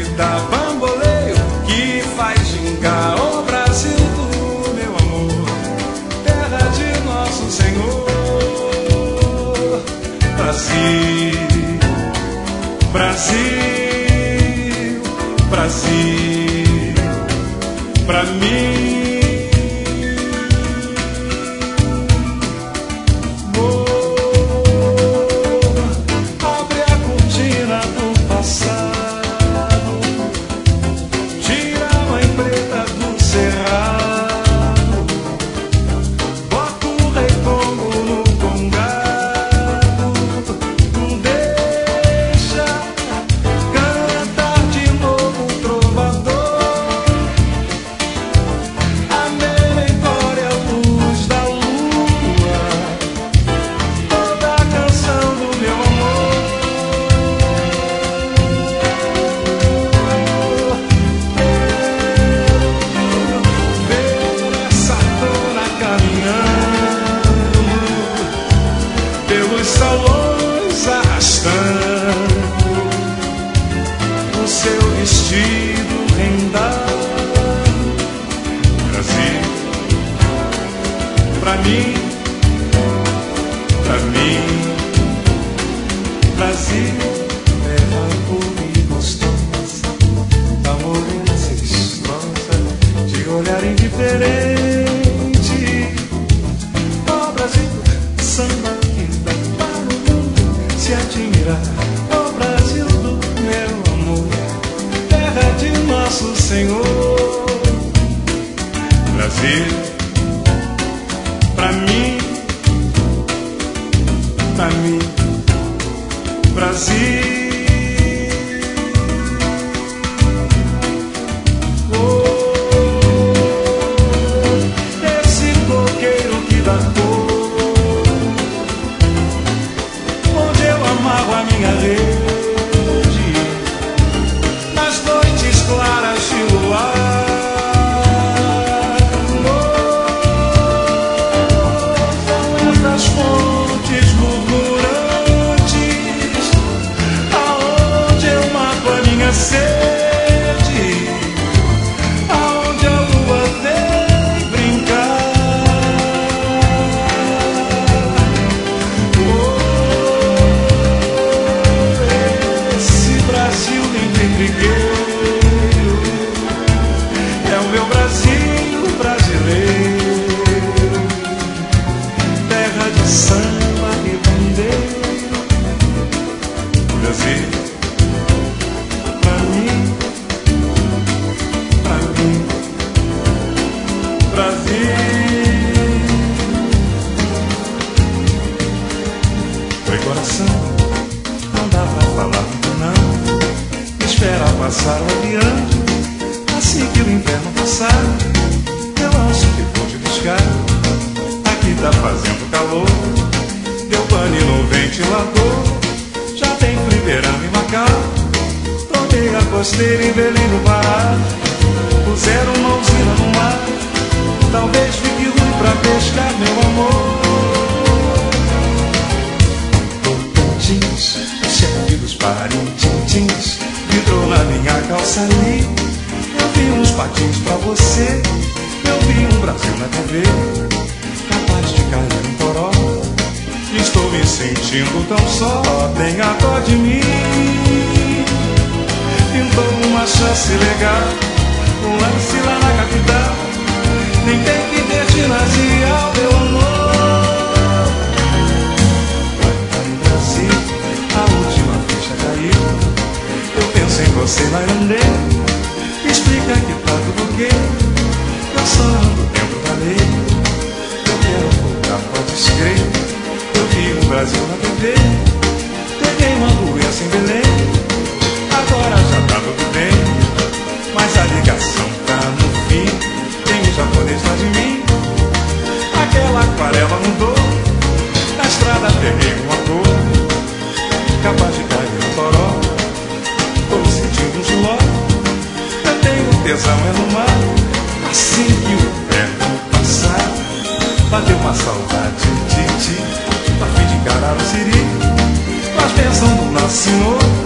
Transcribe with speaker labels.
Speaker 1: dá bamboleio, que faz gingar o Brasil do meu amor, terra de nosso Senhor. Brasil, Brasil, Brasil, pra mim. Pelos salões arrastando o seu vestido rendado. Brasil, pra mim, pra mim. Brasil, terra pura e gostosa, da morena destroça, de olhar indiferente. Ó Brasil, samba se admirar, ó Brasil do meu amor, terra de nosso Senhor. Brasil, pra mim, pra mim, Brasil. Esse coqueiro que dá cor, a minha rede, nas noites claras de luar. São essas fontes murmurantes aonde eu mato a minha sede, aonde a lua vem brincar. É o meu Brasil brasileiro, terra de samba e bandeira. Brasil, pra mim, pra mim, Brasil. Oi coração, não dá pra falar muito não, espera passar o adiante. Assim que o inverno passar, eu acho que vou te buscar. Aqui tá fazendo calor, deu pane no ventilador. Já tem fliperama em Macau, troquei a costeira em Belém do Pará. Puseram uma usina no mar, talvez fique ruim pra pescar, meu amor. Tocantins, chefe dos Parintins, vidrou na minha calça ali. Eu vi uns patins pra você, eu vi um Brasil na TV, capaz de cair um toró. Estou me sentindo tão só, tenha dó de mim. Pintou uma chance legal, um lance lá na capital. Nem tem que ter ginasial, meu amor. Vai Brasil, a última ficha caiu. Eu penso em você na Irandê. Explica que tá tudo ok, eu só ando dentro da lei. Eu quero voltar, pode crer. Eu vi o Brasil na TV, peguei uma doença em Belém. Agora já tá tudo bem, mas a ligação tá no fim. Tem um japonês lá de mim, aquela aquarela mudou. Na estrada peguei uma cor, capaz de cair no toró. Tô sentindo um suor, tesão é no mar. Assim que o inverno passar, bateu uma saudade de ti, a fim de encarar o siri, com as bênçãos do nosso Senhor.